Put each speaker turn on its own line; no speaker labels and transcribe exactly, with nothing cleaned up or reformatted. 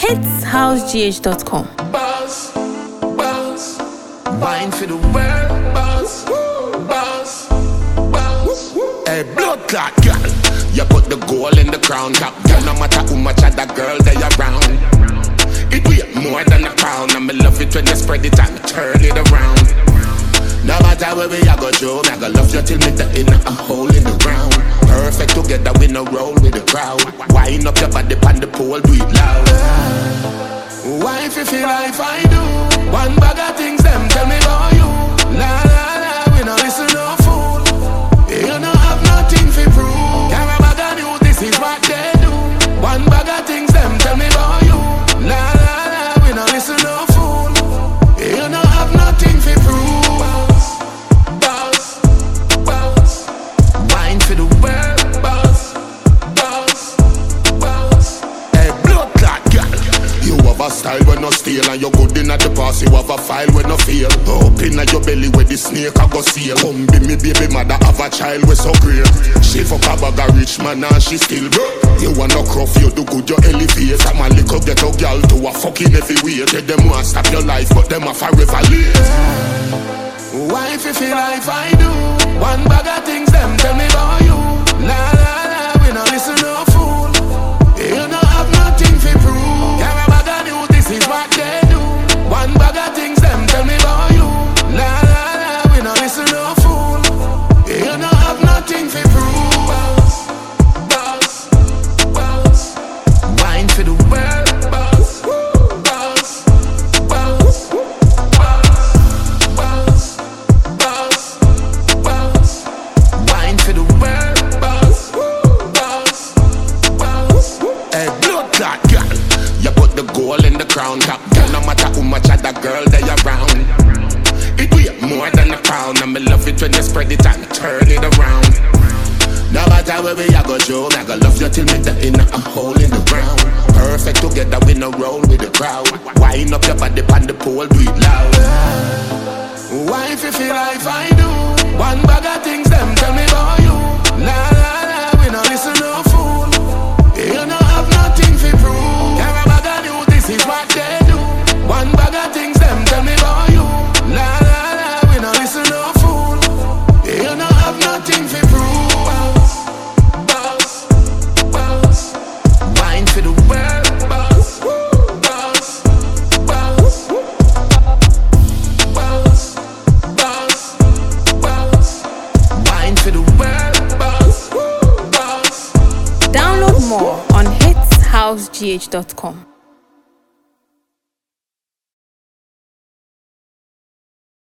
hits house g h dot com.
Boss, boss, wine for the world, boss, boss, boss. Hey, blood clot girl, you put the gold in the crown top. Girl, no matter how much of that girl they around, it weight more than a pound. And me love it when you spread it and turn it around. No matter where we a go through, me a go love you till me the in a hole in the ground. Perfect together, we no roll with the crowd. Wind up your body on the pole, do it loud. Why if you feel like I do? One bag of things, them tell me about you. La la la, we no listen no fool. You no have nothing to prove. Carry a bag of new, this is what they do. One bag of things, them tell me about you. La la la, we no listen no fool. You no have nothing to prove. Boss, boss, boss, wine for the world, boss, boss, boss. Hey, blood clot girl, you have a style when no steal, and you're good in at the pass. You have a file when no fail. Up in your belly where the snake a go seal. Come be me baby mother, have a child with so great. She fuck a bag of rich man and she still broke. You wanna cruff, you do good, you elevate. From a little ghetto girl to a fucking heavyweight. Tell them want stop your life, but them a forever late. Why if you feel like I do? One bag of things, them tell me about you. La la la, we no listen no fool. You no have nothing to prove. Carry a bag of new, this is what they do. One bag of things, them tell me about you. La la la, we no listen no fool. You no have nothing to prove. Boss, boss, boss, wine for the world, boss, boss, boss, boss, boss, boss, wine for the world, boss, boss, boss. Hey, blood clot girl, you put the gold in the crown top. Girl, no matter how much of that girl they around, it weight more than a pound. And me love it when you spread it and turn it around. No matter where we a go through, I go love you till me the in a hole in the ground. Perfect together, we no roll with the crowd. Wind up your body on the pole, do it loud. Why if you feel like I do? One bag of things, them tell me about you. La la la, we no listen no fool. You no have nothing to prove. Carry a bag of new, this is what they do. One bag of things, them tell me about you. La la la, we no listen no fool. You no have nothing to prove. Boss, boss, wine for the world, boss, boss, boss, boss, boss, boss, wine for the world, boss, boss.
Download more on hits house g h dot com.